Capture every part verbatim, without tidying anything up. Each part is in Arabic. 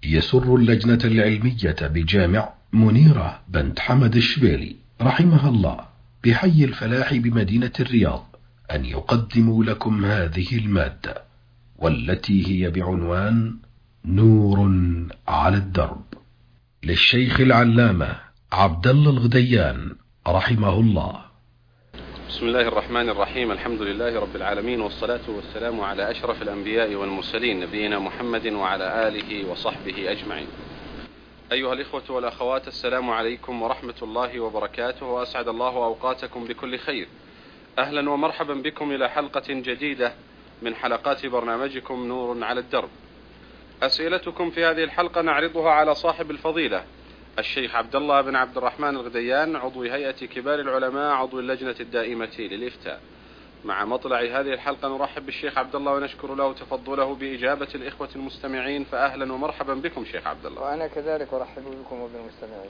يسر اللجنة العلمية بجامع منيرة بنت حمد الشبيلي رحمها الله بحي الفلاح بمدينة الرياض أن يقدموا لكم هذه المادة، والتي هي بعنوان نور على الدرب، للشيخ العلامة عبد الله الغديان رحمه الله. بسم الله الرحمن الرحيم. الحمد لله رب العالمين، والصلاة والسلام على أشرف الأنبياء والمرسلين نبينا محمد وعلى آله وصحبه أجمعين. أيها الإخوة والأخوات، السلام عليكم ورحمة الله وبركاته، وأسعد الله أوقاتكم بكل خير. أهلا ومرحبا بكم إلى حلقة جديدة من حلقات برنامجكم نور على الدرب. أسئلتكم في هذه الحلقة نعرضها على صاحب الفضيلة الشيخ عبد الله بن عبد الرحمن الغديان، عضو هيئة كبار العلماء، عضو اللجنة الدائمة للإفتاء. مع مطلع هذه الحلقة نرحب بالشيخ عبد الله ونشكر له تفضله بإجابة الإخوة المستمعين، فأهلا ومرحبا بكم شيخ عبد الله. وأنا كذلك أرحب بكم وبالمستمعين.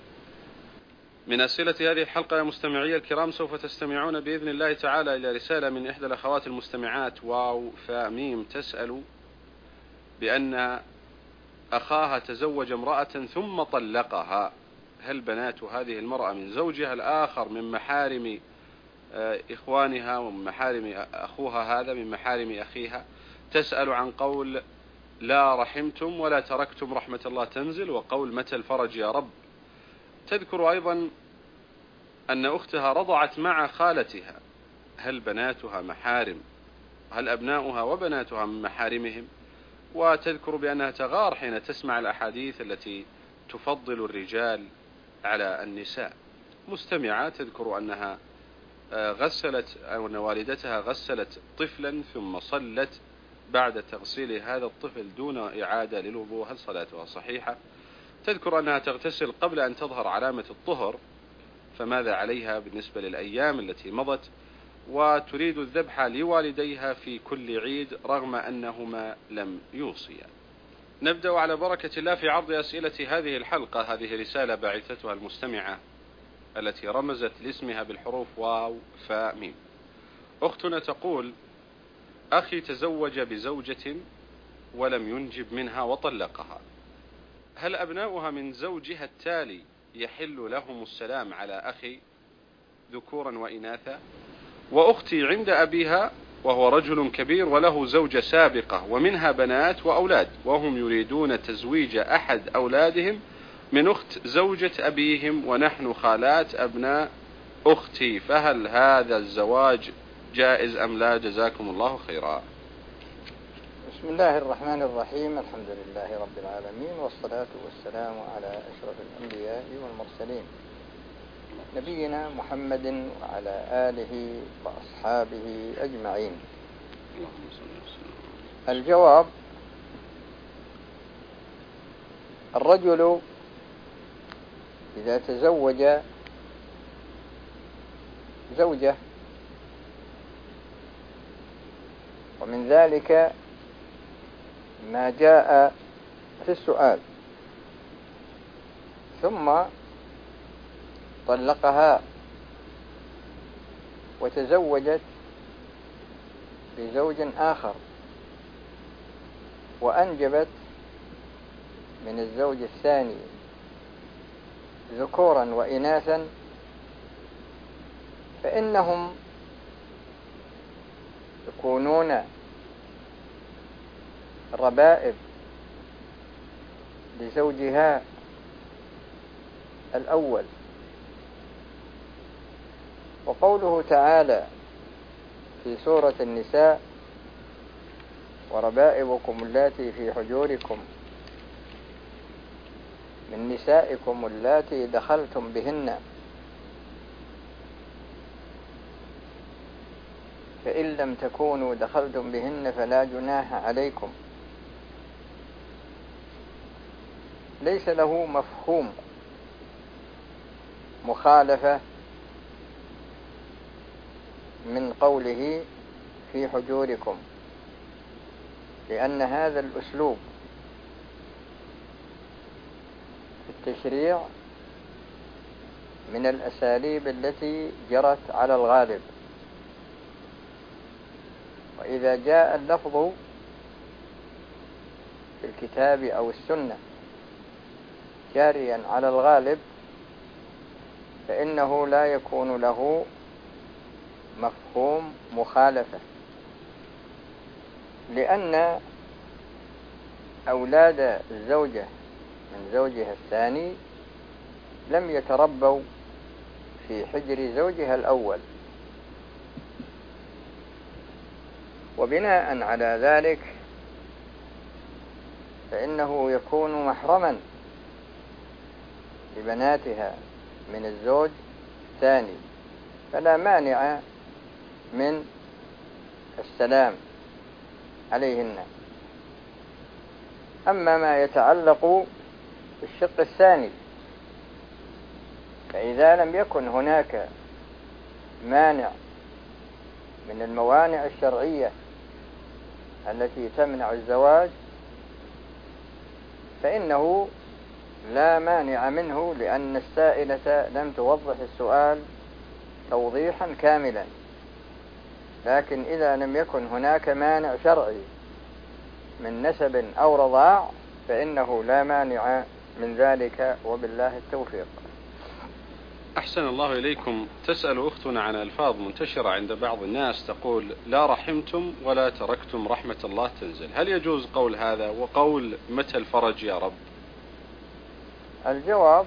من أسئلة هذه الحلقة يا مستمعي الكرام، سوف تستمعون بإذن الله تعالى إلى رسالة من إحدى الأخوات المستمعات واو فاء ميم تسأل بأن أخاها تزوج امرأة ثم طلقها، هل بنات هذه المرأة من زوجها الآخر من محارم إخوانها ومن محارم أخوها هذا من محارم أخيها؟ تسأل عن قول لا رحمتم ولا تركتم رحمة الله تنزل، وقول متى الفرج يا رب. تذكر أيضا أن أختها رضعت مع خالتها، هل بناتها محارم؟ هل أبناؤها وبناتها من محارمهم؟ وتذكر بأنها تغار حين تسمع الأحاديث التي تفضل الرجال على النساء. مستمعة تذكر أنها غسلت أو أن والدتها غسلت طفلا ثم صلت بعد تغسيل هذا الطفل دون إعادة للوضوء، هل صلاتها صحيحة؟ تذكر أنها تغتسل قبل أن تظهر علامة الطهر، فماذا عليها بالنسبة للأيام التي مضت؟ وتريد الذبح لوالديها في كل عيد رغم أنهما لم يوصيا. نبدأ على بركة الله في عرض أسئلة هذه الحلقة. هذه رسالة باعثتها المستمعة التي رمزت لاسمها بالحروف واو فاء ميم. أختنا تقول: أخي تزوج بزوجة ولم ينجب منها وطلقها، هل أبناؤها من زوجها التالي يحل لهم السلام على أخي ذكورا وإناثا؟ وأختي عند أبيها وهو رجل كبير وله زوجة سابقة ومنها بنات وأولاد، وهم يريدون تزويج أحد أولادهم من أخت زوجة أبيهم ونحن خالات أبناء أختي، فهل هذا الزواج جائز أم لا؟ جزاكم الله خيرا. بسم الله الرحمن الرحيم. الحمد لله رب العالمين، والصلاة والسلام على أشرف الأنبياء والمرسلين نبينا محمد وعلى آله وأصحابه أجمعين. الجواب: الرجل إذا تزوج زوجة، ومن ذلك ما جاء في السؤال، ثم طلقها وتزوجت بزوج آخر وأنجبت من الزوج الثاني ذكورا وإناثا، فإنهم يكونون ربائب لزوجها الأول. وقوله تعالى في سورة النساء: وربائبكم اللاتي في حجوركم من نسائكم اللاتي دخلتم بهن فإن لم تكونوا دخلتم بهن فلا جناح عليكم، ليس له مفهوم مخالفة من قوله في حجوركم، لأن هذا الأسلوب في التشريع من الأساليب التي جرت على الغالب. وإذا جاء اللفظ في الكتاب أو السنة جاريا على الغالب، فإنه لا يكون له مفهوم مخالفة، لأن أولاد الزوجة من زوجها الثاني لم يتربوا في حجر زوجها الأول، وبناء على ذلك فإنه يكون محرما لبناتها من الزوج الثاني، فلا مانع من السلام عليهن. أما ما يتعلق بالشق الثاني، فإذا لم يكن هناك مانع من الموانع الشرعية التي تمنع الزواج فإنه لا مانع منه، لأن السائلة لم توضح السؤال توضيحا كاملا. لكن إذا لم يكن هناك مانع شرعي من نسب أو رضاع فإنه لا مانع من ذلك، وبالله التوفيق. أحسن الله إليكم. تسأل أختنا عن ألفاظ منتشرة عند بعض الناس تقول لا رحمتم ولا تركتم رحمة الله تنزل، هل يجوز قول هذا؟ وقول متى الفرج يا رب؟ الجواب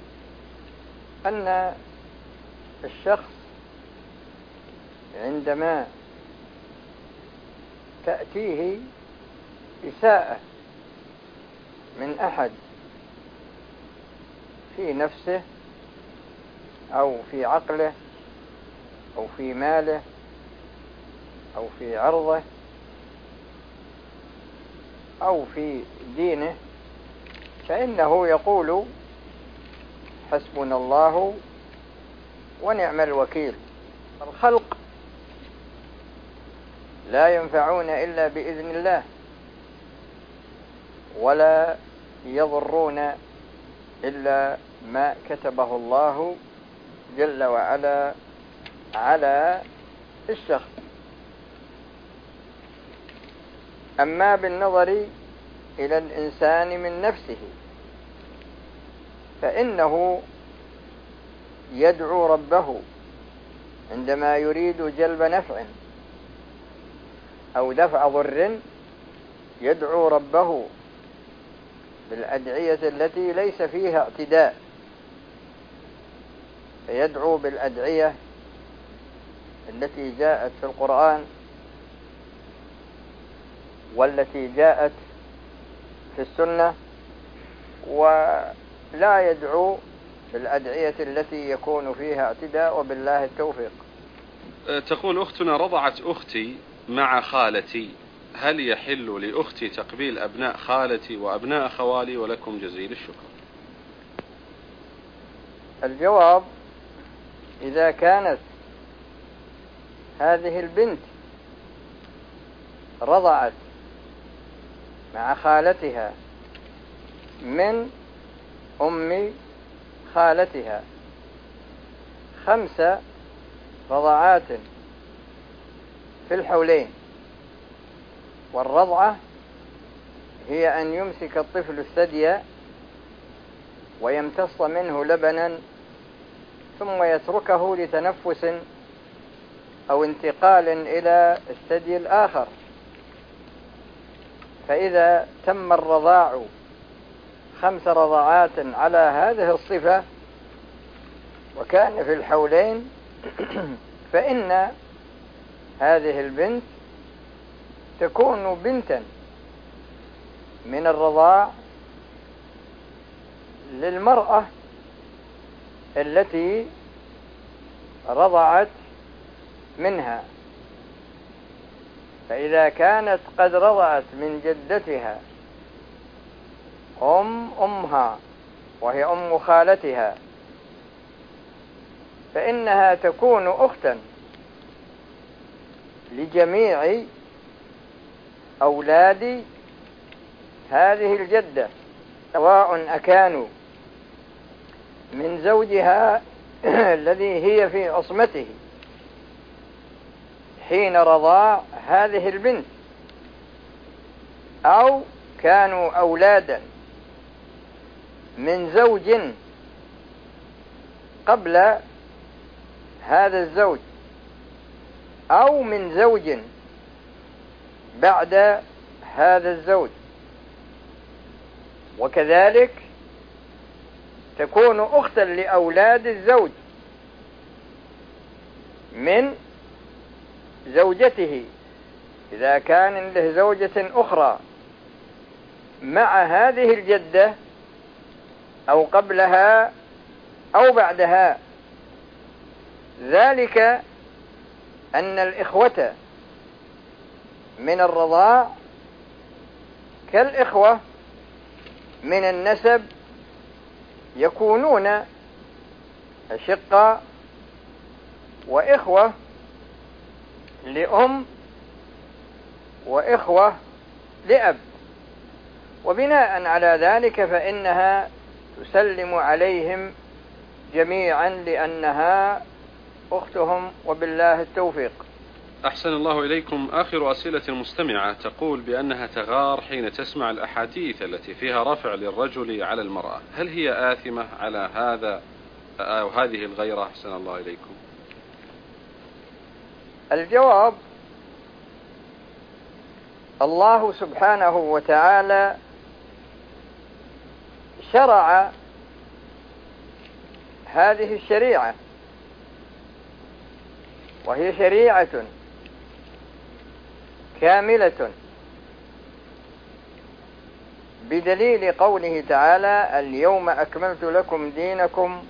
أن الشخص عندما تأتيه إساءة من أحد في نفسه أو في عقله أو في ماله أو في عرضه أو في دينه، فإنه يقول حسبنا الله ونعم الوكيل. الخلق لا ينفعون إلا بإذن الله، ولا يضرون إلا ما كتبه الله جل وعلا على الشخص. أما بالنظر إلى الإنسان من نفسه فإنه يدعو ربه عندما يريد جلب نفع أو دفع ضر، يدعو ربه بالأدعية التي ليس فيها اعتداء، فيدعو بالأدعية التي جاءت في القرآن والتي جاءت في السنة، ولا يدعو بالأدعية التي يكون فيها اعتداء، وبالله التوفيق. تقول أختنا رضعت أختي مع خالتي، هل يحل لأختي تقبيل أبناء خالتي وأبناء خوالي؟ ولكم جزيل الشكر. الجواب: إذا كانت هذه البنت رضعت مع خالتها من أم خالتها خمس رضعات في الحولين، والرضعة هي أن يمسك الطفل الثدي ويمتص منه لبنا ثم يتركه لتنفس أو انتقال إلى الثدي الآخر، فإذا تم الرضاع خمس رضعات على هذه الصفة وكان في الحولين فإن هذه البنت تكون بنتا من الرضاع للمرأة التي رضعت منها. فإذا كانت قد رضعت من جدتها أم أمها وهي أم خالتها فإنها تكون أختا لجميع أولاد هذه الجدة، سواء أكانوا من زوجها الذي هي في عصمته حين رضاع هذه البنت، أو كانوا أولادا من زوج قبل هذا الزوج أو من زوج بعد هذا الزوج، وكذلك تكون أختا لأولاد الزوج من زوجته إذا كان له زوجة أخرى مع هذه الجدة أو قبلها أو بعدها، ذلك أن الإخوة من الرضاع كالإخوة من النسب، يكونون أشقاء وإخوة لأم وإخوة لأب، وبناء على ذلك فإنها تسلم عليهم جميعا لأنها أختهم، وبالله التوفيق. أحسن الله إليكم. آخر أسئلة المستمعة تقول بأنها تغار حين تسمع الأحاديث التي فيها رفع للرجل على المرأة، هل هي آثمة على هذا أو هذه الغيرة؟ أحسن الله إليكم. الجواب: الله سبحانه وتعالى شرع هذه الشريعة، وهي شريعة كاملة بدليل قوله تعالى: اليوم أكملت لكم دينكم،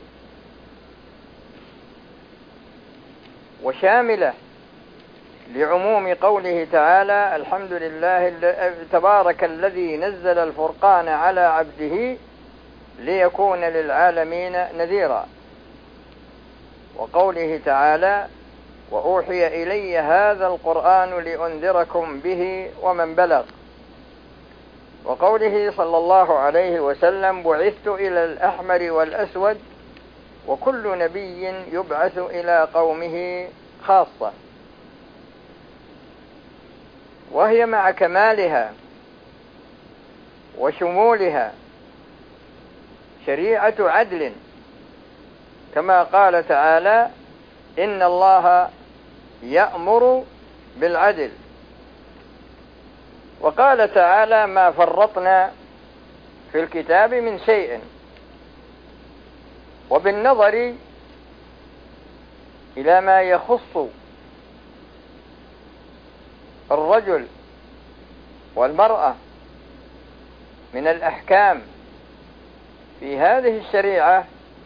وشاملة لعموم قوله تعالى: الحمد لله تبارك الذي نزل الفرقان على عبده ليكون للعالمين نذيرا، وقوله تعالى: وأوحي إلي هذا القرآن لأنذركم به ومن بلغ، وقوله صلى الله عليه وسلم: بعثت إلى الأحمر والأسود، وكل نبي يبعث إلى قومه خاصة. وهي مع كمالها وشمولها شريعة عدل، كما قال تعالى: إن الله يأمر بالعدل، وقال تعالى: ما فرطنا في الكتاب من شيء. وبالنظر إلى ما يخص الرجل والمرأة من الأحكام في هذه الشريعة،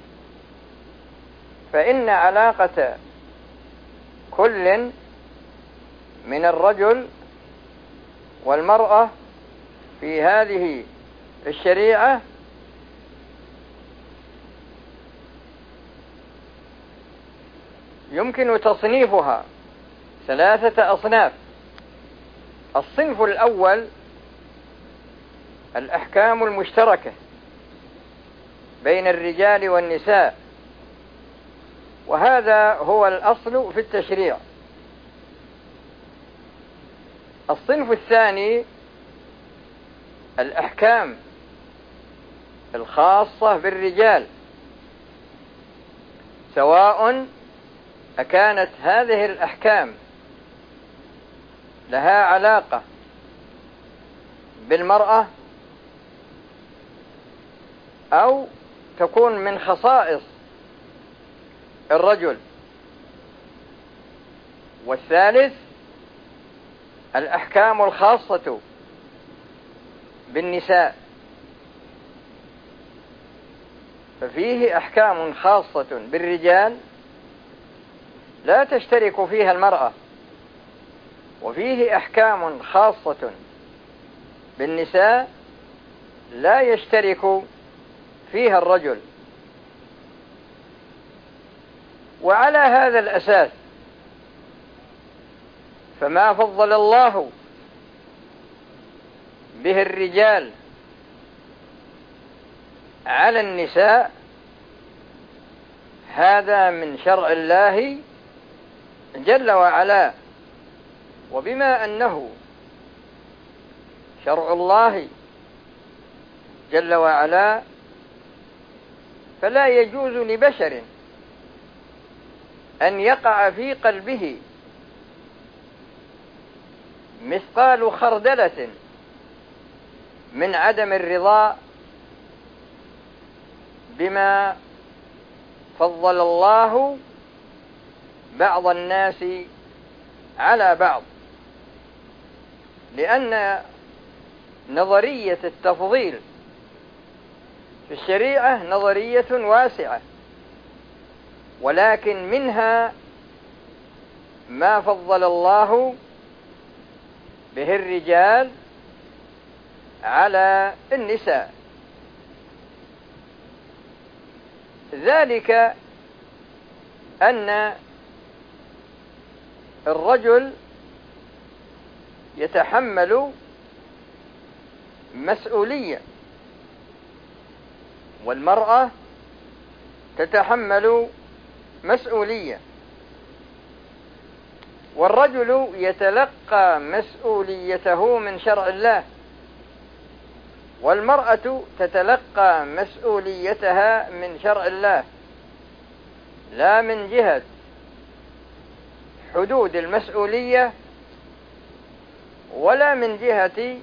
فإن علاقة كل من الرجل والمرأة في هذه الشريعة يمكن تصنيفها ثلاثة أصناف. الصنف الأول الأحكام المشتركة بين الرجال والنساء، وهذا هو الأصل في التشريع. الصنف الثاني الأحكام الخاصة بالرجال، سواء أكانت هذه الأحكام لها علاقة بالمرأة أو تكون من خصائص الرجل. والثالث الأحكام الخاصة بالنساء، ففيه أحكام خاصة بالرجال لا تشترك فيها المرأة، وفيه أحكام خاصة بالنساء لا يشترك فيها الرجل. وعلى هذا الأساس فما فضل الله به الرجال على النساء هذا من شرع الله جل وعلا، وبما أنه شرع الله جل وعلا، فلا يجوز لبشر أن يقع في قلبه مثقال خردلة من عدم الرضا بما فضل الله بعض الناس على بعض، لأن نظرية التفضيل في الشريعة نظرية واسعة، ولكن منها ما فضل الله به الرجال على النساء، ذلك أن الرجل يتحمل مسؤولية والمرأة تتحمل مسؤولية، والرجل يتلقى مسؤوليته من شرع الله، والمرأة تتلقى مسؤوليتها من شرع الله، لا من جهة حدود المسؤولية ولا من جهة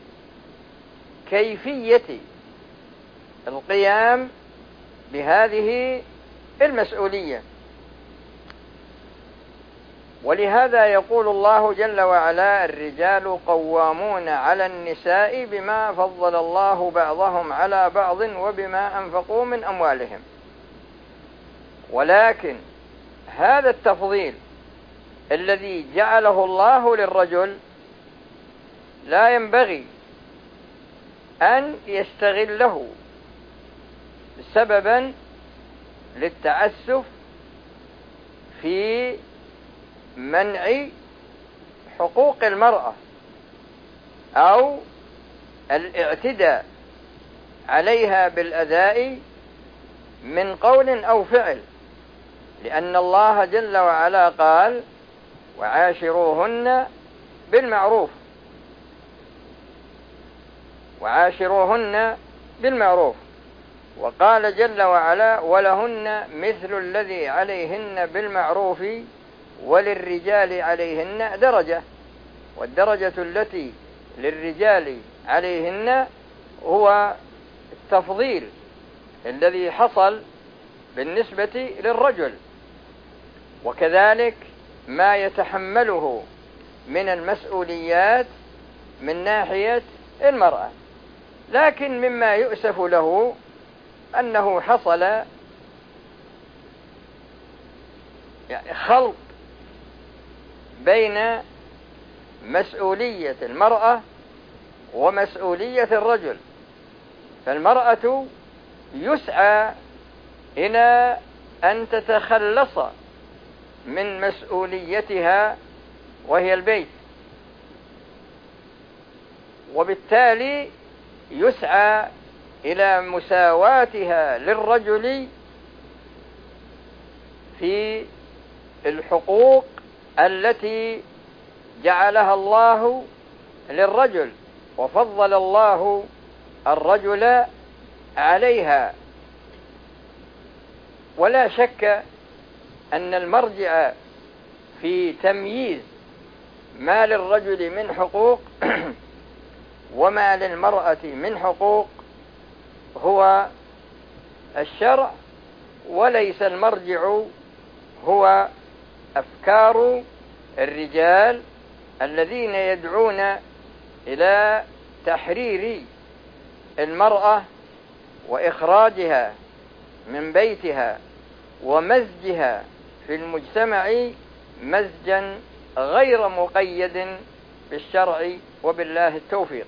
كيفية القيام بهذه المسؤولية. ولهذا يقول الله جل وعلا: الرجال قوامون على النساء بما فضل الله بعضهم على بعض وبما أنفقوا من أموالهم. ولكن هذا التفضيل الذي جعله الله للرجل لا ينبغي أن يستغله سببا للتعسف في منع حقوق المرأة أو الاعتداء عليها بالأذى من قول أو فعل، لأن الله جل وعلا قال: وعاشروهن بالمعروف وعاشروهن بالمعروف وقال جل وعلا: ولهن مثل الذي عليهن بالمعروف وللرجال عليهن درجة. والدرجة التي للرجال عليهن هو التفضيل الذي حصل بالنسبة للرجل، وكذلك ما يتحمله من المسؤوليات من ناحية المرأة. لكن مما يؤسف له أنه حصل يعني خلط بين مسؤولية المرأة ومسؤولية الرجل، فالمرأة يسعى إلى أن تتخلص من مسؤوليتها وهي البيت، وبالتالي يسعى إلى مساواتها للرجل في الحقوق التي جعلها الله للرجل، وفضل الله الرجل عليها. ولا شك أن المرجع في تمييز ما للرجل من حقوق وما للمرأة من حقوق هو الشرع، وليس المرجع هو أفكار الرجال الذين يدعون إلى تحرير المرأة وإخراجها من بيتها ومزجها في المجتمع مزجا غير مقيد بالشرع، وبالله التوفيق.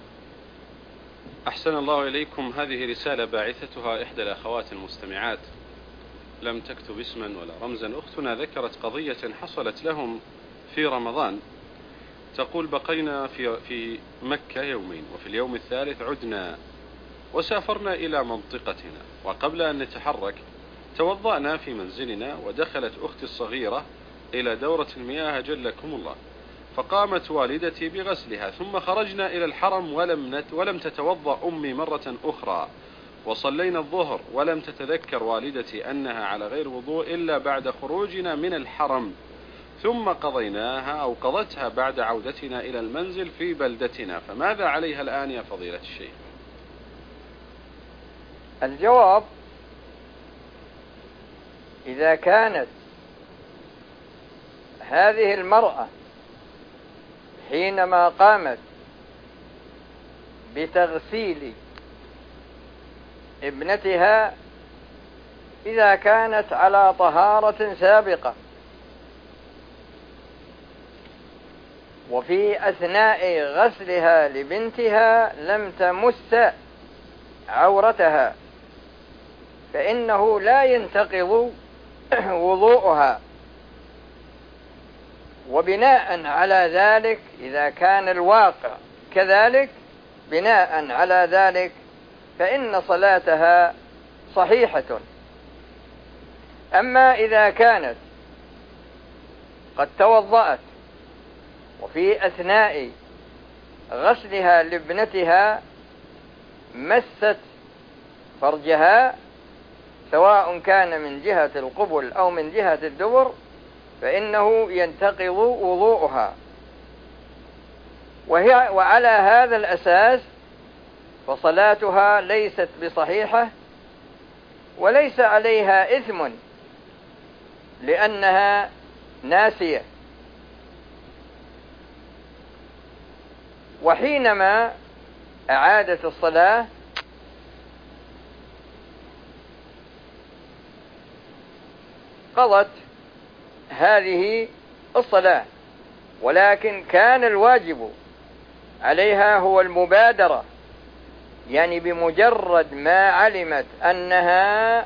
أحسن الله إليكم. هذه رسالة باعثتها إحدى الأخوات المستمعات، لم تكتب اسما ولا رمزا. أختنا ذكرت قضية حصلت لهم في رمضان، تقول: بقينا في, في مكة يومين، وفي اليوم الثالث عدنا وسافرنا إلى منطقتنا، وقبل أن نتحرك توضأنا في منزلنا، ودخلت أختي الصغيرة إلى دورة المياه جلكم الله، فقامت والدتي بغسلها، ثم خرجنا إلى الحرم ولم, نت ولم تتوضأ أمي مرة أخرى، وصلينا الظهر ولم تتذكر والدتي أنها على غير وضوء إلا بعد خروجنا من الحرم، ثم قضيناها أو قضتها بعد عودتنا إلى المنزل في بلدتنا، فماذا عليها الآن يا فضيلة الشيخ؟ الجواب: إذا كانت هذه المرأة حينما قامت بتغسيل ابنتها إذا كانت على طهارة سابقة، وفي أثناء غسلها لبنتها لم تمس عورتها، فإنه لا ينتقض وضوءها. وبناء على ذلك إذا كان الواقع كذلك، بناء على ذلك فإن صلاتها صحيحة. أما إذا كانت قد توضأت وفي أثناء غسلها لابنتها مست فرجها، سواء كان من جهة القبل أو من جهة الدبر، فإنه ينتقض وضوءها. وهي وعلى هذا الأساس فصلاتها ليست بصحيحة، وليس عليها إثم لأنها ناسية. وحينما أعادت الصلاة قضت هذه الصلاة، ولكن كان الواجب عليها هو المبادرة، يعني بمجرد ما علمت أنها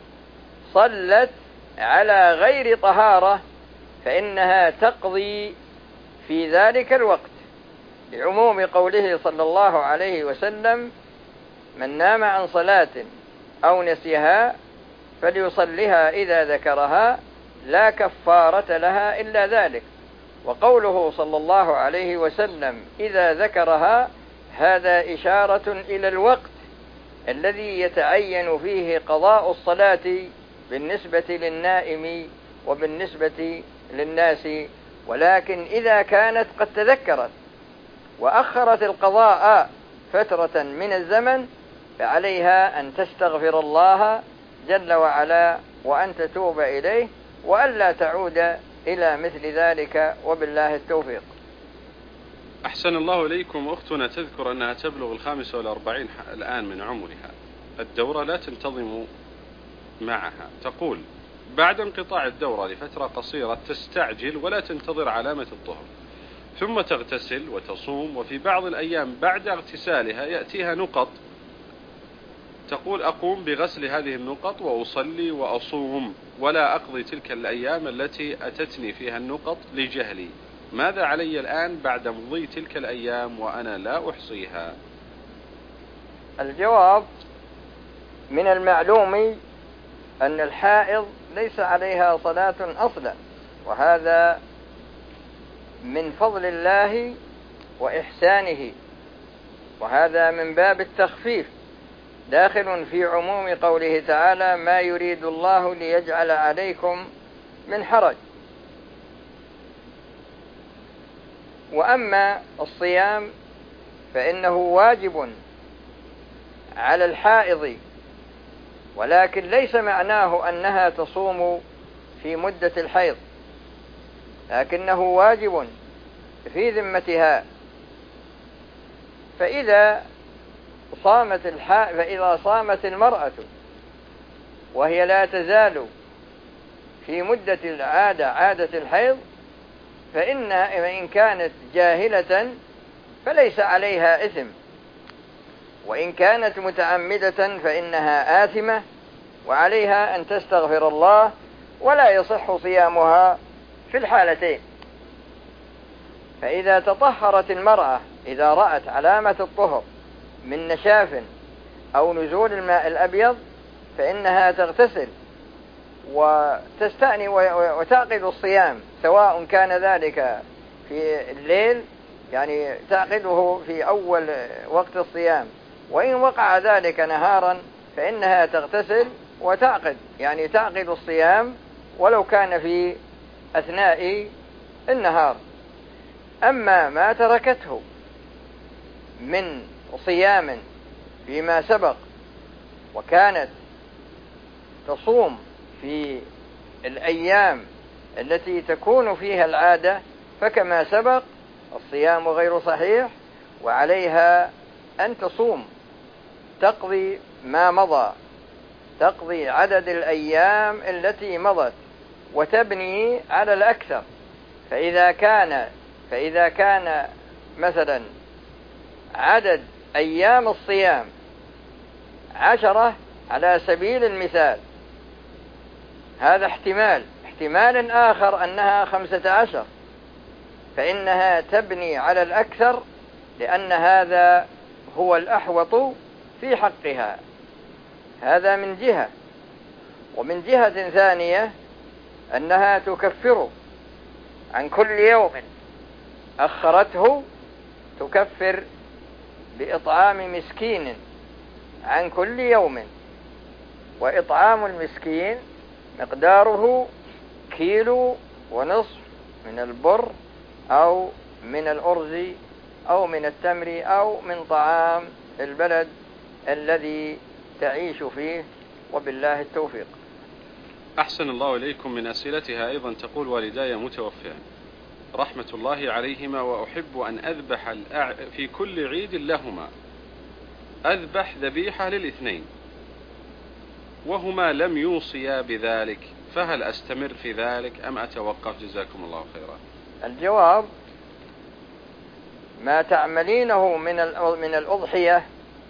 صلت على غير طهارة فإنها تقضي في ذلك الوقت، لعموم قوله صلى الله عليه وسلم: من نام عن صلاة أو نسيها فليصلها إذا ذكرها لا كفارة لها إلا ذلك. وقوله صلى الله عليه وسلم إذا ذكرها، هذا إشارة إلى الوقت الذي يتعين فيه قضاء الصلاة بالنسبة للنائم وبالنسبة للناس. ولكن إذا كانت قد تذكرت وأخرت القضاء فترة من الزمن فعليها أن تستغفر الله جل وعلا وأن تتوب إليه، وألا تعود إلى مثل ذلك، وبالله التوفيق. أحسن الله إليكم. أختنا تذكر أنها تبلغ الخامسة والأربعين الآن من عمرها، الدورة لا تنتظم معها. تقول: بعد انقطاع الدورة لفترة قصيرة تستعجل ولا تنتظر علامة الطهر، ثم تغتسل وتصوم، وفي بعض الأيام بعد اغتسالها يأتيها نقط. تقول: أقوم بغسل هذه النقط وأصلي وأصوم ولا أقضي تلك الأيام التي أتتني فيها النقط لجهلي، ماذا علي الآن بعد مضي تلك الأيام وأنا لا أحصيها؟ الجواب: من المعلوم أن الحائض ليس عليها صلاة أصلا، وهذا من فضل الله وإحسانه، وهذا من باب التخفيف، داخل في عموم قوله تعالى: ما يريد الله ليجعل عليكم من حرج. وأما الصيام فإنه واجب على الحائض، ولكن ليس معناه أنها تصوم في مدة الحيض، لكنه واجب في ذمتها. فإذا صامت الح... فإذا صامت المرأة وهي لا تزال في مدة العادة عادة الحيض، فإن إن كانت جاهلة فليس عليها إثم، وإن كانت متعمدة فإنها آثمة وعليها أن تستغفر الله، ولا يصح صيامها في الحالتين. فإذا تطهرت المرأة إذا رأت علامة الطهر من نشاف أو نزول الماء الأبيض فإنها تغتسل وتستأني وتعقد الصيام، سواء كان ذلك في الليل يعني تعقده في أول وقت الصيام، وإن وقع ذلك نهارا فإنها تغتسل وتعقد، يعني تعقد الصيام ولو كان في أثناء النهار. أما ما تركته من صيام فيما سبق وكانت تصوم في الأيام التي تكون فيها العادة فكما سبق الصيام غير صحيح، وعليها أن تصوم تقضي ما مضى، تقضي عدد الأيام التي مضت وتبني على الأكثر. فإذا كان فإذا كان مثلا عدد أيام الصيام عشرة على سبيل المثال، هذا احتمال احتمال آخر أنها خمسة عشر، فإنها تبني على الأكثر لأن هذا هو الأحوط في حقها. هذا من جهة. ومن جهة ثانية أنها تكفر عن كل يوم أخرته، تكفر بإطعام مسكين عن كل يوم، وإطعام المسكين مقداره كيلو ونصف من البر أو من الأرز أو من التمر أو من طعام البلد الذي تعيش فيه، وبالله التوفيق. أحسن الله إليكم. من أسئلتها أيضا تقول: والداي متوفيان رحمة الله عليهما، وأحب أن أذبح في كل عيد لهما، أذبح ذبيحة للاثنين، وهما لم يوصيا بذلك، فهل أستمر في ذلك أم أتوقف؟ جزاكم الله خيرا. الجواب: ما تعملينه من من الأضحية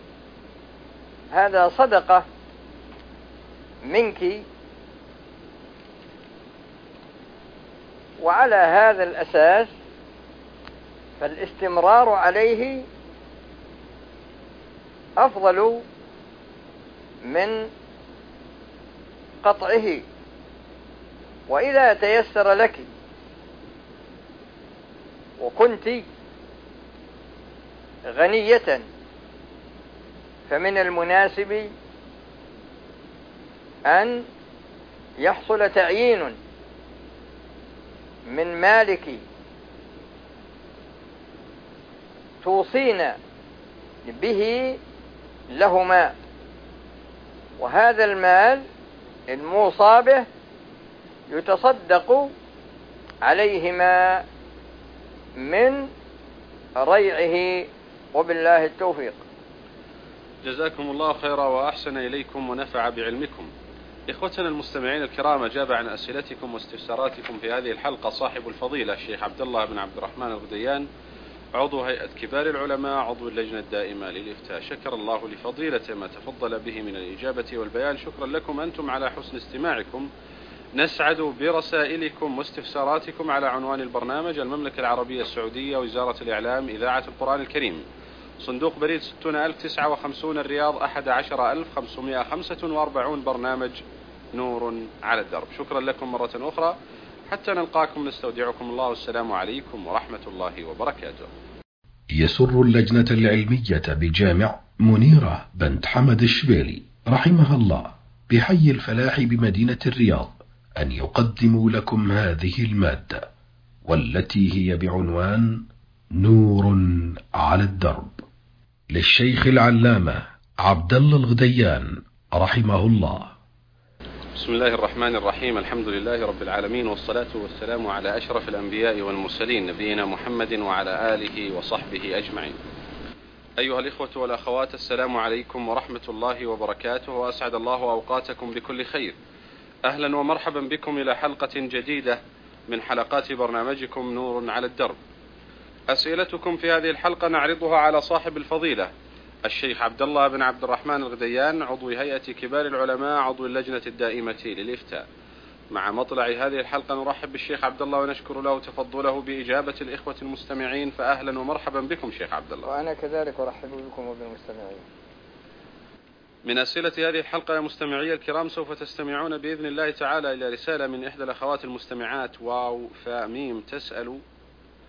هذا صدقة منك، وعلى هذا الأساس فالاستمرار عليه أفضل من قطعه. وإذا تيسر لك وكنت غنية فمن المناسب أن يحصل تعيين من مالك توصين به لهما، وهذا المال الموصى به يتصدق عليهما من ريعه، وبالله التوفيق. جزاكم الله خيرا وأحسن إليكم ونفع بعلمكم. إخوتنا المستمعين الكرام، أجاب عن أسئلتكم واستفساراتكم في هذه الحلقة صاحب الفضيلة الشيخ عبد الله بن عبد الرحمن الغديان، عضو هيئة كبار العلماء، عضو اللجنة الدائمة للإفتاء. شكر الله لفضيلته ما تفضل به من الإجابة والبيان. شكرا لكم أنتم على حسن استماعكم. نسعد برسائلكم واستفساراتكم على عنوان البرنامج: المملكة العربية السعودية، وزارة الإعلام، إذاعة القرآن الكريم، صندوق بريد ستون ألف تسعة وخمسين الرياض، أحد عشر ألف خمسمائة وخمسة وأربعين، برنامج نور على الدرب. شكرا لكم مرة أخرى، حتى نلقاكم نستودعكم الله، والسلام عليكم ورحمة الله وبركاته. يسر اللجنة العلمية بجامع منيرة بنت حمد الشبيلي رحمها الله بحي الفلاح بمدينة الرياض أن يقدموا لكم هذه المادة، والتي هي بعنوان نور على الدرب، للشيخ العلامة عبد الله الغديان رحمه الله. بسم الله الرحمن الرحيم. الحمد لله رب العالمين، والصلاة والسلام على أشرف الأنبياء والمرسلين، نبينا محمد وعلى آله وصحبه أجمعين. أيها الإخوة والأخوات، السلام عليكم ورحمة الله وبركاته، وأسعد الله أوقاتكم بكل خير. أهلا ومرحبا بكم إلى حلقة جديدة من حلقات برنامجكم نور على الدرب. أسئلتكم في هذه الحلقة نعرضها على صاحب الفضيلة الشيخ عبد الله بن عبد الرحمن الغديان، عضو هيئة كبار العلماء، عضو اللجنة الدائمة للإفتاء. مع مطلع هذه الحلقة نرحب بالشيخ عبد الله ونشكر له تفضله بإجابة الإخوة المستمعين، فأهلا ومرحبا بكم شيخ عبد الله. وأنا كذلك أرحب بكم وبالمستمعين. من أسئلة هذه الحلقة يا مستمعي الكرام، سوف تستمعون بإذن الله تعالى إلى رسالة من إحدى الأخوات المستمعات واو فاء ميم تسأل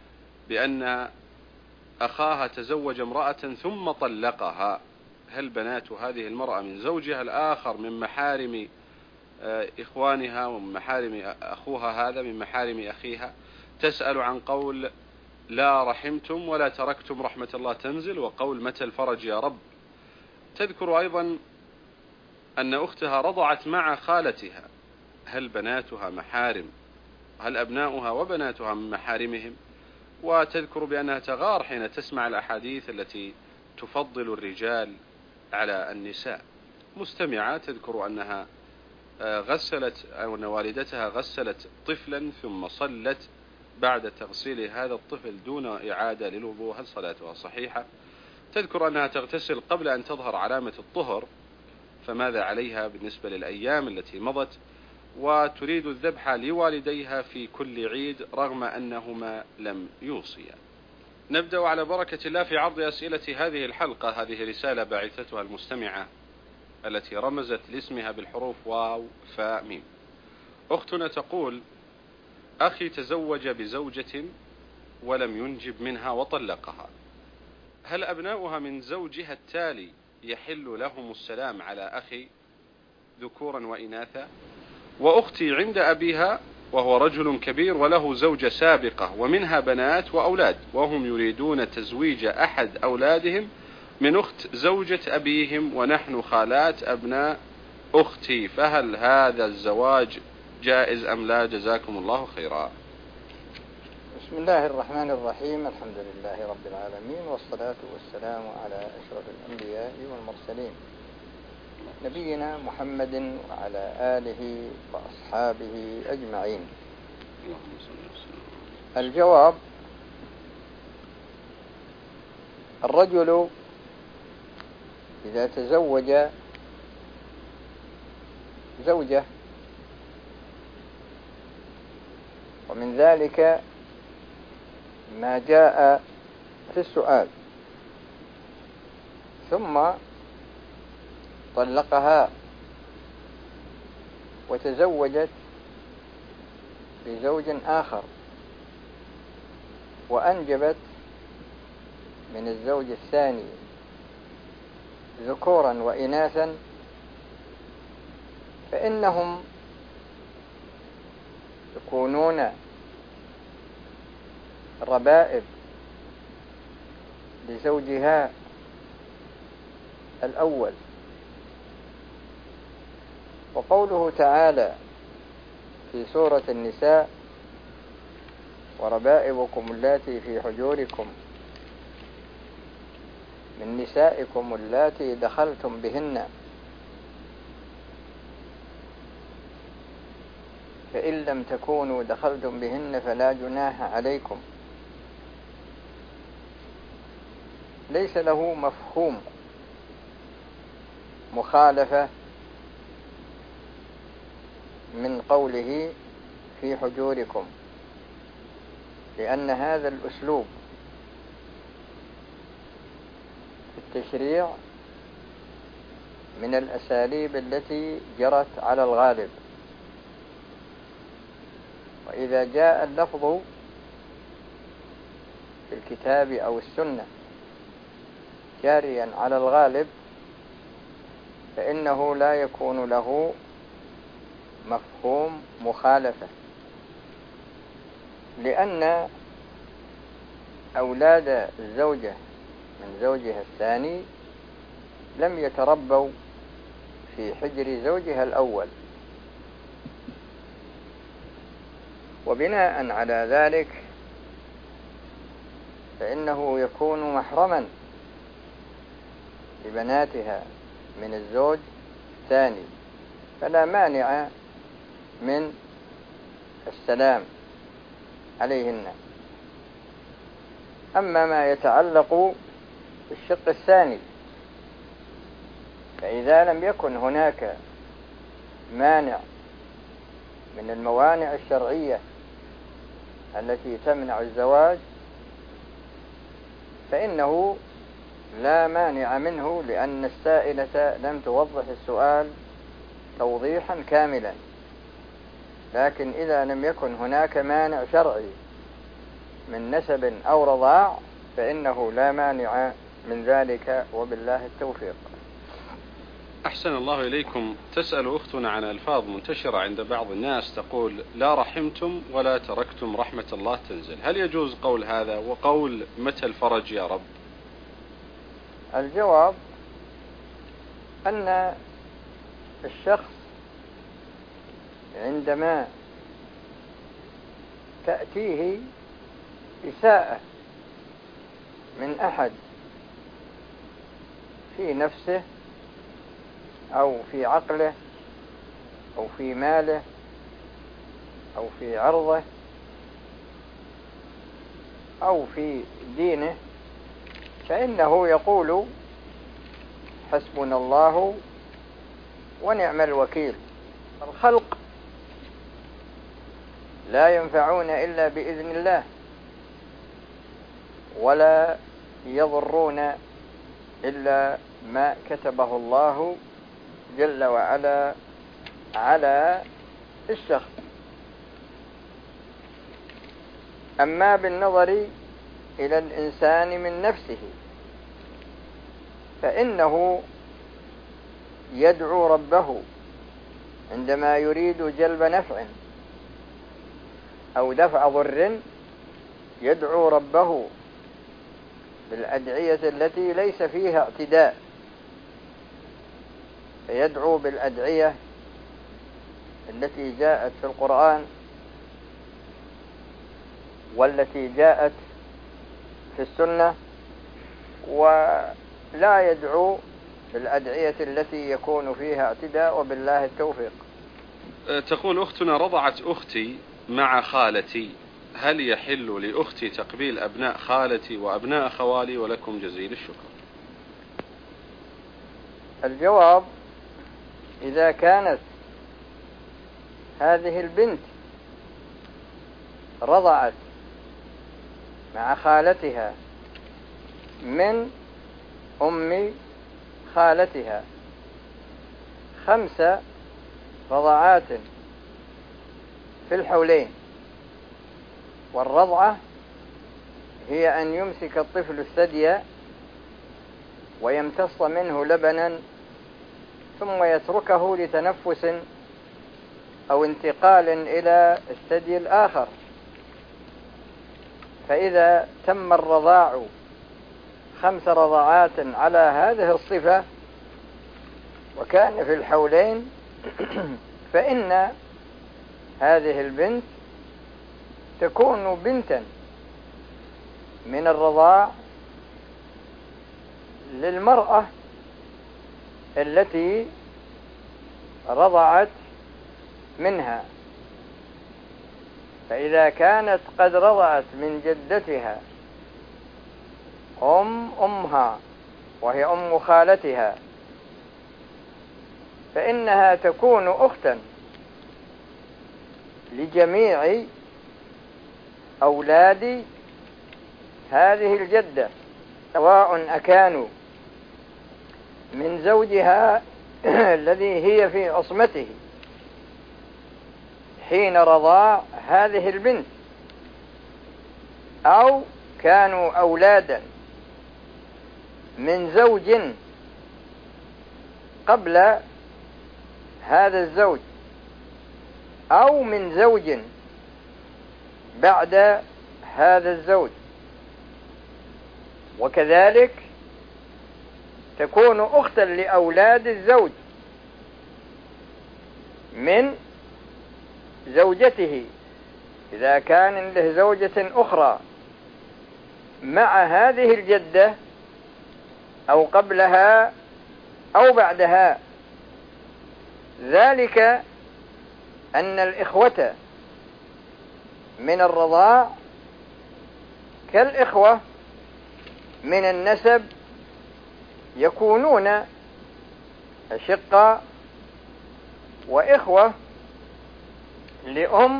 بأن أخاها تزوج امرأة ثم طلقها، هل بنات هذه المرأة من زوجها الآخر من محارم إخوانها ومن محارم أخوها هذا من محارم أخيها؟ تسأل عن قول لا رحمتم ولا تركتم رحمة الله تنزل، وقول متى الفرج يا رب. تذكر أيضا أن أختها رضعت مع خالتها، هل بناتها محارم؟ هل أبناؤها وبناتها من محارمهم؟ وتذكر بأنها تغار حين تسمع الأحاديث التي تفضل الرجال على النساء. مستمعة تذكر أنها غسلت أو أن والدتها غسلت طفلا ثم صلت بعد تغسيل هذا الطفل دون إعادة للوضوء، هل صلاتها صحيحة؟ تذكر أنها تغتسل قبل أن تظهر علامة الطهر، فماذا عليها بالنسبة للأيام التي مضت؟ وتريد الذبح لوالديها في كل عيد رغم أنهما لم يوصيا. نبدأ على بركة الله في عرض أسئلة هذه الحلقة. هذه رسالة باعثتها المستمعة التي رمزت لاسمها بالحروف واو فاء ميم. أختنا تقول: أخي تزوج بزوجة ولم ينجب منها وطلقها، هل أبناؤها من زوجها التالي يحل لهم السلام على أخي ذكورا وإناثا؟ وأختي عند أبيها وهو رجل كبير وله زوجة سابقة ومنها بنات وأولاد، وهم يريدون تزويج أحد أولادهم من أخت زوجة أبيهم ونحن خالات أبناء أختي، فهل هذا الزواج جائز أم لا؟ جزاكم الله خيرا. بسم الله الرحمن الرحيم، الحمد لله رب العالمين، والصلاة والسلام على أشرف الأنبياء والمرسلين نبينا محمد وعلى آله وأصحابه أجمعين. الجواب: الرجل إذا تزوج زوجة ومن ذلك ما جاء في السؤال ثم طلقها وتزوجت بزوج آخر وأنجبت من الزوج الثاني ذكورا وإناثا، فإنهم يكونون ربائب لزوجها الأول. وقوله تعالى في سورة النساء: وربائبكم اللاتي في حجوركم من نسائكم اللاتي دخلتم بهن فإن لم تكونوا دخلتم بهن فلا جناح عليكم، ليس له مفهوم مخالفة من قوله في حجوركم، لأن هذا الأسلوب في التشريع من الأساليب التي جرت على الغالب. وإذا جاء اللفظ في الكتاب أو السنة جاريا على الغالب فإنه لا يكون له مفهوم مخالفة، لأن أولاد الزوجة من زوجها الثاني لم يتربوا في حجر زوجها الأول، وبناء على ذلك فإنه يكون محرما لبناتها من الزوج الثاني، فلا مانع من السلام عليهن. أما ما يتعلق بالشق الثاني فإذا لم يكن هناك مانع من الموانع الشرعية التي تمنع الزواج فإنه لا مانع منه، لأن السائلة لم توضح السؤال توضيحا كاملا. لكن إذا لم يكن هناك مانع شرعي من نسب أو رضاع فإنه لا مانع من ذلك، وبالله التوفيق. أحسن الله إليكم. تسأل أختنا عن ألفاظ منتشرة عند بعض الناس تقول لا رحمتم ولا تركتم رحمة الله تنزل، هل يجوز قول هذا؟ وقول متى الفرج يا رب؟ الجواب أن الشخص عندما تأتيه إساءة من أحد في نفسه أو في عقله أو في ماله أو في عرضه أو في دينه، فإنه يقول حسبنا الله ونعم الوكيل. الخلق لا ينفعون إلا بإذن الله، ولا يضرون إلا ما كتبه الله جل وعلا على الشخص. أما بالنظر إلى الإنسان من نفسه فإنه يدعو ربه عندما يريد جلب نفع أو دفع ضر، يدعو ربه بالأدعية التي ليس فيها اعتداء، فيدعو بالأدعية التي جاءت في القرآن والتي جاءت في السنة، ولا يدعو بالأدعية التي يكون فيها اعتداء، وبالله التوفيق. تقول أختنا رضعت أختي مع خالتي، هل يحل لأختي تقبيل أبناء خالتي وأبناء خوالي؟ ولكم جزيل الشكر. الجواب: إذا كانت هذه البنت رضعت مع خالتها من أم خالتها خمس رضعات في الحولين، والرضعة هي أن يمسك الطفل الثدي ويمتص منه لبنا ثم يتركه لتنفس أو انتقال إلى الثدي الآخر، فإذا تم الرضاع خمس رضعات على هذه الصفة وكان في الحولين فإن هذه البنت تكون بنتا من الرضاع للمرأة التي رضعت منها. فإذا كانت قد رضعت من جدتها أم أمها وهي أم خالتها فإنها تكون أختا لجميع أولاد هذه الجدة، سواء أكانوا من زوجها الذي هي في عصمته حين رضاع هذه البنت، أو كانوا أولادا من زوج قبل هذا الزوج، أو من زوج بعد هذا الزوج، وكذلك تكون أختا لأولاد الزوج من زوجته إذا كان له زوجة أخرى مع هذه الجدة أو قبلها أو بعدها. ذلك أن الإخوة من الرضاع كالإخوة من النسب، يكونون أشقاء وإخوة لأم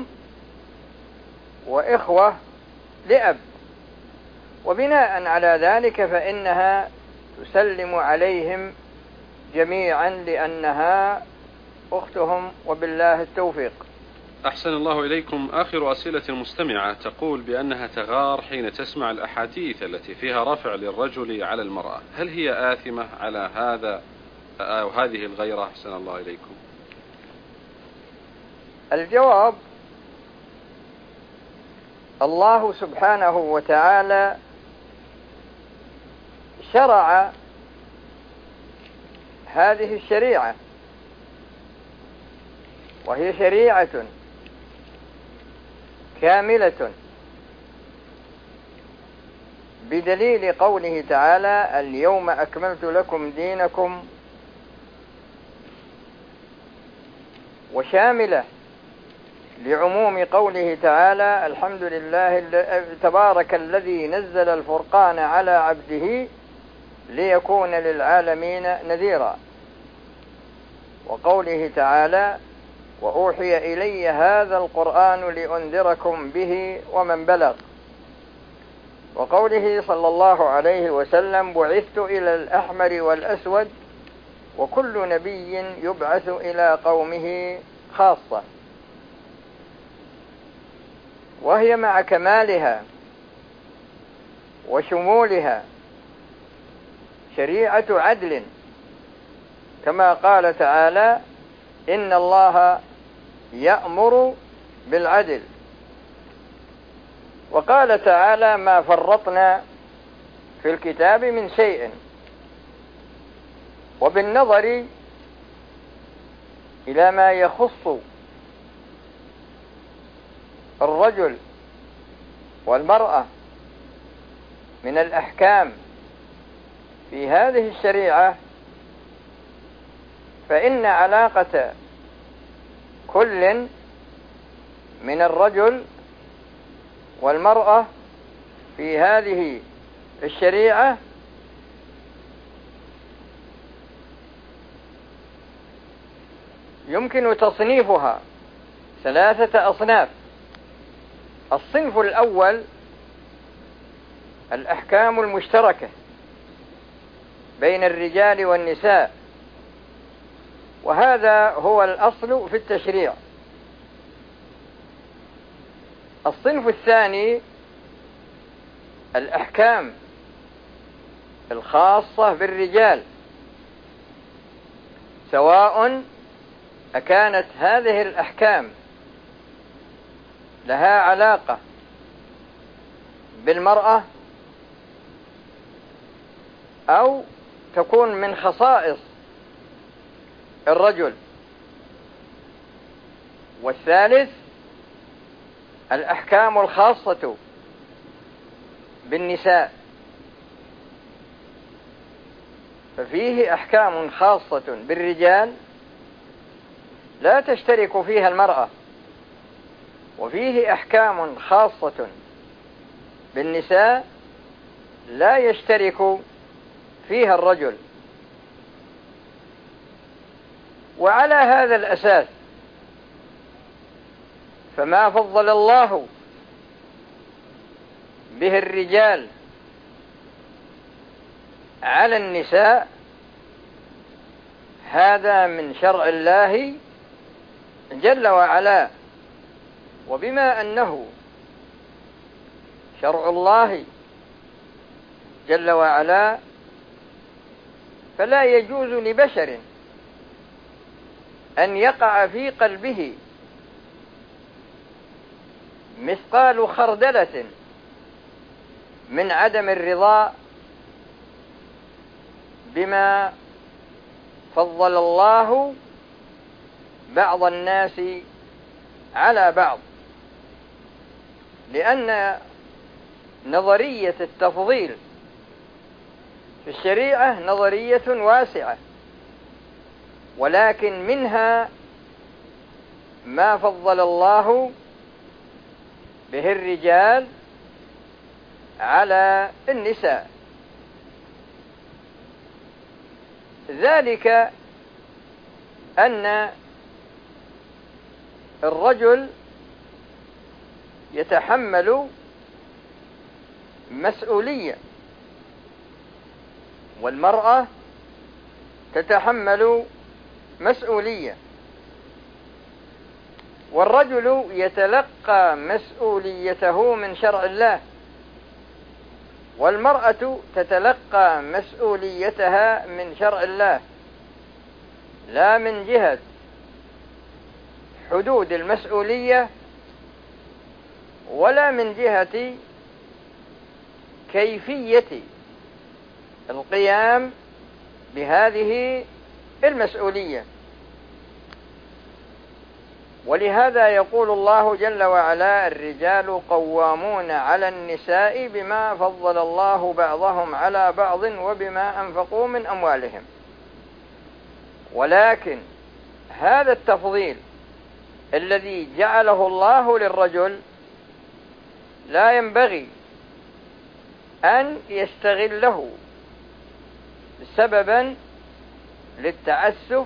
وإخوة لأب، وبناء على ذلك فإنها تسلم عليهم جميعا لأنها أختهم، وبالله التوفيق. أحسن الله إليكم. آخر أسئلة المستمعة تقول بأنها تغار حين تسمع الأحاديث التي فيها رفع للرجل على المرأة، هل هي آثمة على هذا أو هذه الغيرة؟ أحسن الله إليكم. الجواب: الله سبحانه وتعالى شرع هذه الشريعة، وهي شريعة كاملة، بدليل قوله تعالى: اليوم أكملت لكم دينكم، وشاملة لعموم قوله تعالى: الحمد لله تبارك الذي نزل الفرقان على عبده ليكون للعالمين نذيرا، وقوله تعالى: وأوحي إلي هذا القرآن لأنذركم به ومن بلغ، وقوله صلى الله عليه وسلم: بعثت إلى الأحمر والأسود، وكل نبي يبعث إلى قومه خاصة. وهي مع كمالها وشمولها شريعة عدل، كما قال تعالى: إن الله يأمر بالعدل. وقال تعالى: ما فرطنا في الكتاب من شيء. وبالنظر إلى ما يخص الرجل والمرأة من الأحكام في هذه الشريعة، فإن علاقة كل من الرجل والمرأة في هذه الشريعة يمكن تصنيفها ثلاثة أصناف. الصنف الأول الأحكام المشتركة بين الرجال والنساء، وهذا هو الأصل في التشريع. الصنف الثاني الأحكام الخاصة بالرجال، سواء أكانت هذه الأحكام لها علاقة بالمرأة أو تكون من خصائص الرجل. والثالث الأحكام الخاصة بالنساء، ففيه أحكام خاصة بالرجال لا تشترك فيها المرأة، وفيه أحكام خاصة بالنساء لا يشترك فيها الرجل. وعلى هذا الأساس فما فضل الله به الرجال على النساء هذا من شرع الله جل وعلا. وبما أنه شرع الله جل وعلا فلا يجوز لبشر أن يقع في قلبه مثقال خردلة من عدم الرضا بما فضل الله بعض الناس على بعض، لأن نظرية التفضيل في الشريعة نظرية واسعة، ولكن منها ما فضل الله به الرجال على النساء، ذلك أن الرجل يتحمل مسؤولية والمرأة تتحمل مسؤولية. والرجل يتلقى مسؤوليته من شرع الله، والمرأة تتلقى مسؤوليتها من شرع الله، لا من جهة حدود المسؤولية ولا من جهة كيفية القيام بهذه المسؤولية. ولهذا يقول الله جل وعلا: الرجال قوامون على النساء بما فضل الله بعضهم على بعض وبما أنفقوا من أموالهم. ولكن هذا التفضيل الذي جعله الله للرجل لا ينبغي أن يستغله سببا للتعسف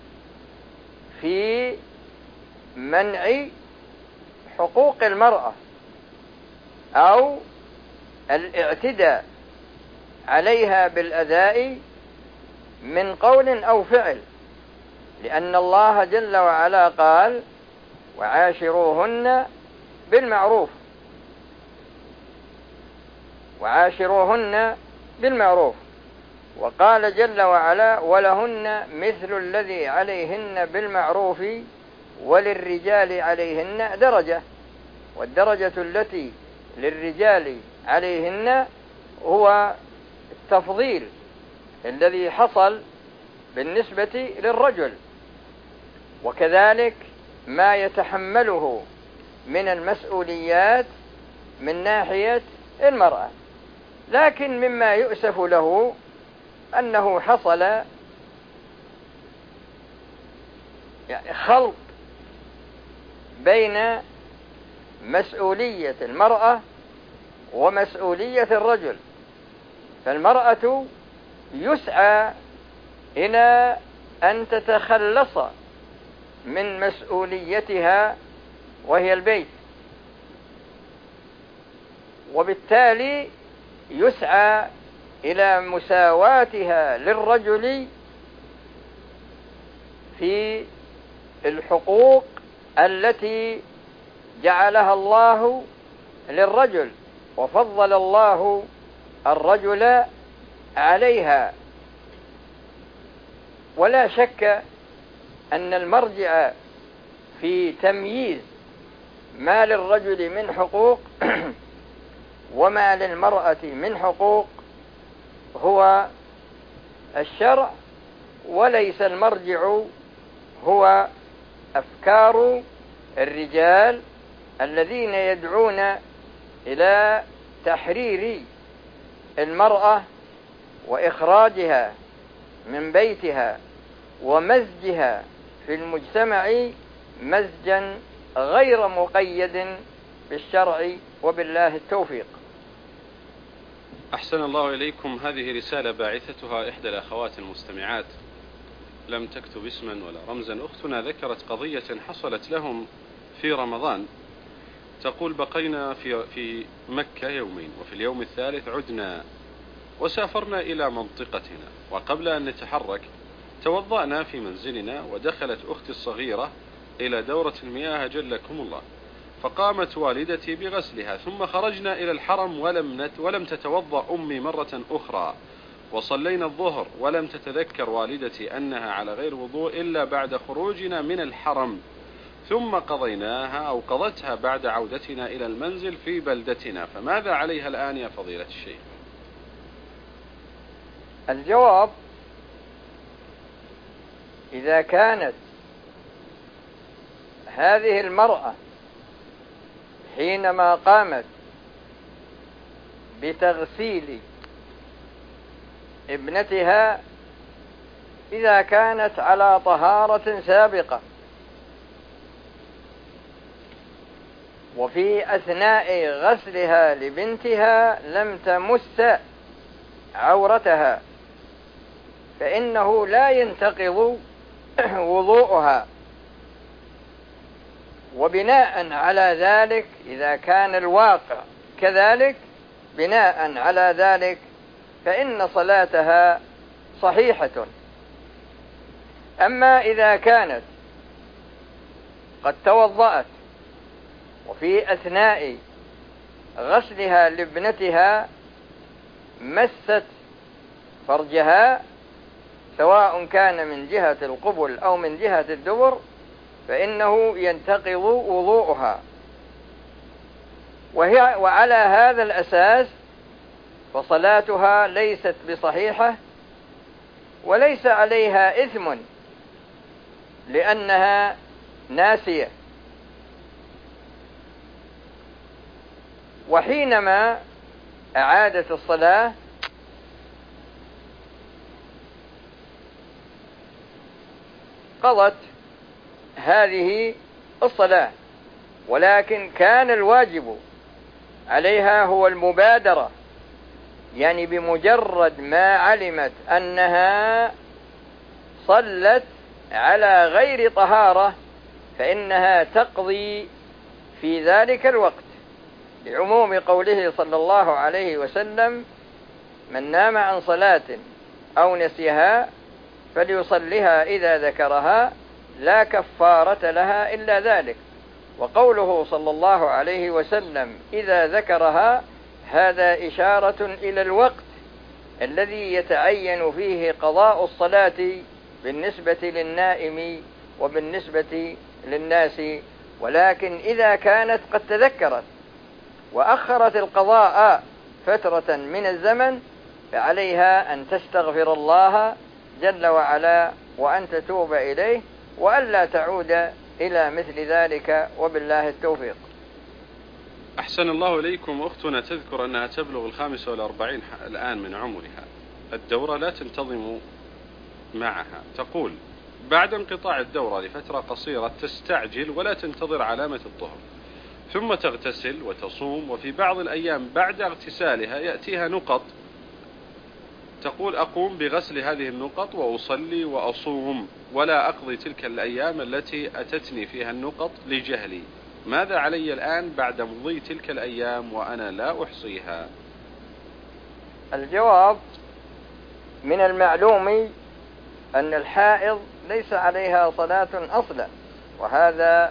في منع حقوق المرأة أو الاعتداء عليها بالأذى من قول أو فعل، لأن الله جل وعلا قال: وعاشروهن بالمعروف وعاشروهن بالمعروف وقال جل وعلا: ولهن مثل الذي عليهن بالمعروف وللرجال عليهن درجة. والدرجة التي للرجال عليهن هو التفضيل الذي حصل بالنسبة للرجل، وكذلك ما يتحمله من المسؤوليات من ناحية المرأة. لكن مما يؤسف له أنه حصل يعني خلط بين مسؤولية المرأة ومسؤولية الرجل، فالمرأة يسعى إلى أن تتخلص من مسؤوليتها وهي البيت، وبالتالي يسعى إلى مساواتها للرجل في الحقوق التي جعلها الله للرجل، وفضل الله الرجل عليها. ولا شك أن المرجع في تمييز ما للرجل من حقوق وما للمرأة من حقوق هو الشرع، وليس المرجع هو أفكار الرجال الذين يدعون إلى تحرير المرأة وإخراجها من بيتها ومزجها في المجتمع مزجا غير مقيد بالشرع، وبالله التوفيق. أحسن الله إليكم. هذه رسالة باعثتها إحدى الأخوات المستمعات، لم تكتب اسما ولا رمزا. أختنا ذكرت قضية حصلت لهم في رمضان. تقول: بقينا في في مكة يومين، وفي اليوم الثالث عدنا وسافرنا إلى منطقتنا، وقبل أن نتحرك توضأنا في منزلنا، ودخلت أختي الصغيرة إلى دورة المياه جلكم الله، فقامت والدتي بغسلها، ثم خرجنا إلى الحرم ولم نت ولم تتوضأ أمي مرة أخرى، وصلينا الظهر ولم تتذكر والدتي أنها على غير وضوء إلا بعد خروجنا من الحرم، ثم قضيناها أو قضتها بعد عودتنا إلى المنزل في بلدتنا، فماذا عليها الآن يا فضيلة الشيخ؟ الجواب: إذا كانت هذه المرأة حينما قامت بتغسيل ابنتها إذا كانت على طهارة سابقة، وفي أثناء غسلها لبنتها لم تمس عورتها، فإنه لا ينتقض وضوءها. وبناء على ذلك إذا كان الواقع كذلك، بناء على ذلك فإن صلاتها صحيحة. أما إذا كانت قد توضأت وفي أثناء غسلها لابنتها مست فرجها سواء كان من جهة القبل أو من جهة الدبر، فإنه ينتقض وضوءها. وهي وعلى هذا الأساس فصلاتها ليست بصحيحة وليس عليها إثم لأنها ناسية. وحينما أعادت الصلاة قضت هذه الصلاة، ولكن كان الواجب عليها هو المبادرة، يعني بمجرد ما علمت أنها صلت على غير طهارة فإنها تقضي في ذلك الوقت، لعموم قوله صلى الله عليه وسلم: من نام عن صلاة أو نسيها فليصلها إذا ذكرها لا كفارة لها إلا ذلك. وقوله صلى الله عليه وسلم إذا ذكرها هذا إشارة إلى الوقت الذي يتعين فيه قضاء الصلاة بالنسبة للنائم وبالنسبة للناس. ولكن إذا كانت قد تذكرت وأخرت القضاء فترة من الزمن فعليها أن تستغفر الله جل وعلا وأن تتوب إليه وألا تعود إلى مثل ذلك، وبالله التوفيق. أحسن الله إليكم. أختنا تذكر أنها تبلغ الخامسة والأربعين الآن من عمرها، الدورة لا تنتظم معها. تقول: بعد انقطاع الدورة لفترة قصيرة تستعجل ولا تنتظر علامة الطهر، ثم تغتسل وتصوم، وفي بعض الأيام بعد اغتسالها يأتيها نقط. تقول: أقوم بغسل هذه النقط وأصلي وأصوم ولا أقضي تلك الأيام التي أتتني فيها النقط لجهلي، ماذا علي الآن بعد مضي تلك الأيام وأنا لا أحصيها؟ الجواب: من المعلوم أن الحائض ليس عليها صلاة أصلا، وهذا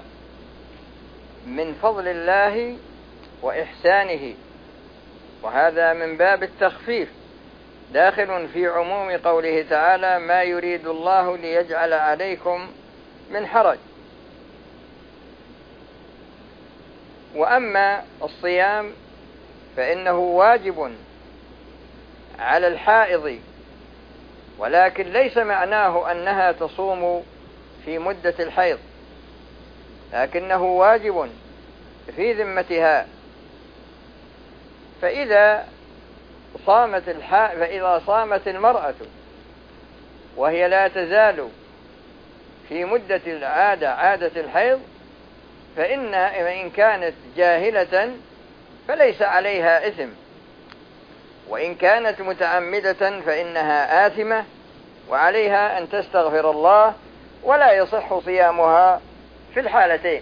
من فضل الله وإحسانه، وهذا من باب التخفيف داخل في عموم قوله تعالى: ما يريد الله ليجعل عليكم من حرج. وأما الصيام فإنه واجب على الحائض، ولكن ليس معناه أنها تصوم في مدة الحيض، لكنه واجب في ذمتها. فإذا صامت الحائض فإذا صامت المرأة وهي لا تزال في مدة العادة عادة الحيض فإن إن كانت جاهلة فليس عليها إثم، وإن كانت متعمدة فإنها آثمة وعليها أن تستغفر الله، ولا يصح صيامها في الحالتين.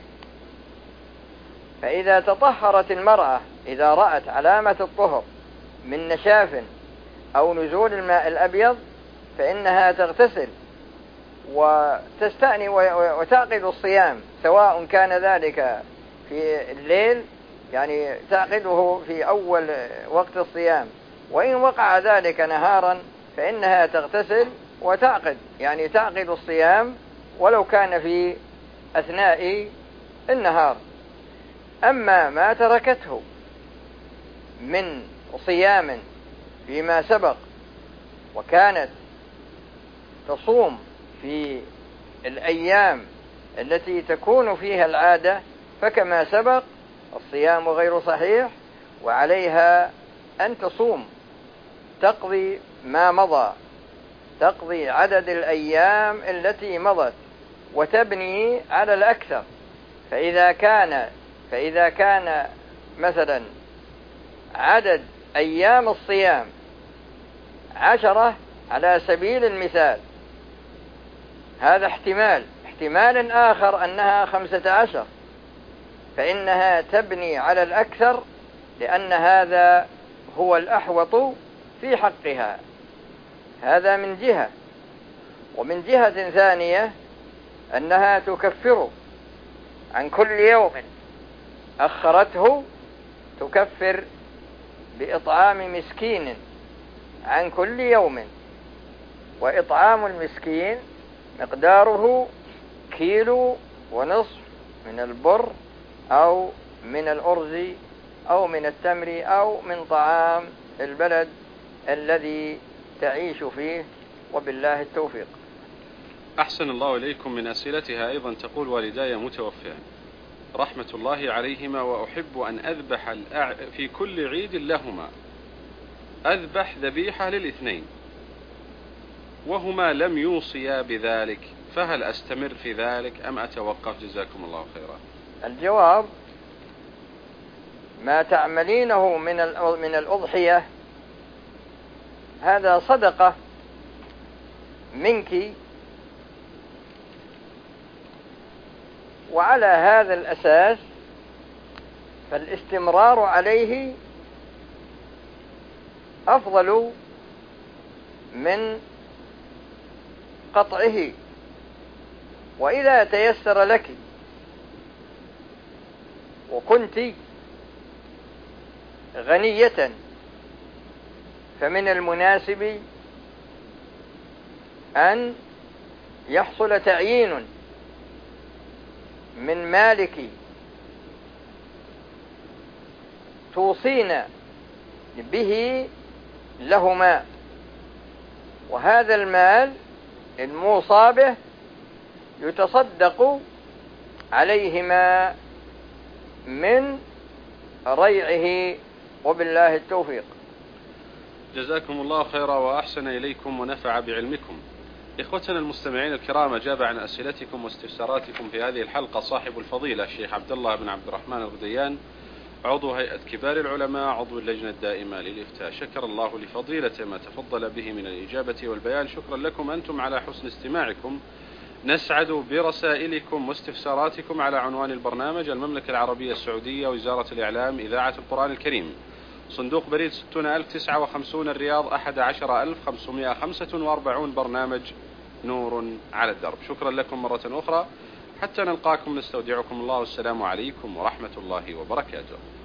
فإذا تطهرت المرأة إذا رأت علامة الطهر من نشاف أو نزول الماء الأبيض فإنها تغتسل وتستأني وتعقد الصيام، سواء كان ذلك في الليل يعني تعقده في أول وقت الصيام، وإن وقع ذلك نهارا فإنها تغتسل وتعقد يعني تعقد الصيام ولو كان في أثناء النهار. أما ما تركته من صيام فيما سبق وكانت تصوم في الأيام التي تكون فيها العادة فكما سبق الصيام غير صحيح، وعليها أن تصوم تقضي ما مضى، تقضي عدد الأيام التي مضت وتبني على الأكثر. فإذا كان فإذا كان مثلا عدد أيام الصيام عشرة على سبيل المثال، هذا احتمال احتمال آخر أنها خمسة عشر، فإنها تبني على الأكثر لأن هذا هو الأحوط في حقها. هذا من جهة. ومن جهة ثانية أنها تكفر عن كل يوم أخرته تكفر بإطعام مسكين عن كل يوم، وإطعام المسكين مقداره كيلو ونصف من البر أو من الأرز أو من التمر أو من طعام البلد الذي تعيش فيه، وبالله التوفيق. أحسن الله إليكم. من أسئلتها أيضا تقول: والداي متوفيان رحمة الله عليهما، وأحب أن أذبح الأع... في كل عيد لهما أذبح ذبيحة للاثنين، وهما لم يوصيا بذلك، فهل أستمر في ذلك أم أتوقف؟ جزاكم الله خيرا. الجواب: ما تعملينه من من الأضحية هذا صدقة منك، وعلى هذا الأساس فالاستمرار عليه أفضل من قطعه. وإذا تيسر لك وكنت غنية فمن المناسب أن يحصل تعيين من مالك توصين به لهما، وهذا المال الموصى به يتصدق عليهما من ريعه، وبالله التوفيق. جزاكم الله خيرا وأحسن إليكم ونفع بعلمكم. إخوتنا المستمعين الكرام، أجاب عن أسئلتكم واستفساراتكم في هذه الحلقة صاحب الفضيلة الشيخ عبد الله بن عبد الرحمن الغديان، عضو هيئة كبار العلماء، عضو اللجنة الدائمة للإفتاء. شكر الله لفضيلته ما تفضل به من الإجابة والبيان. شكرا لكم أنتم على حسن استماعكم. نسعد برسائلكم واستفساراتكم على عنوان البرنامج: المملكة العربية السعودية، وزارة الإعلام، إذاعة القرآن الكريم، صندوق بريد ستون ألف وتسعة وخمسين الرياض، أحد عشر ألف وخمسمائة وخمسة وأربعين، برنامج نور على الدرب. شكرا لكم مرة أخرى، حتى نلقاكم نستودعكم الله، والسلام عليكم ورحمة الله وبركاته.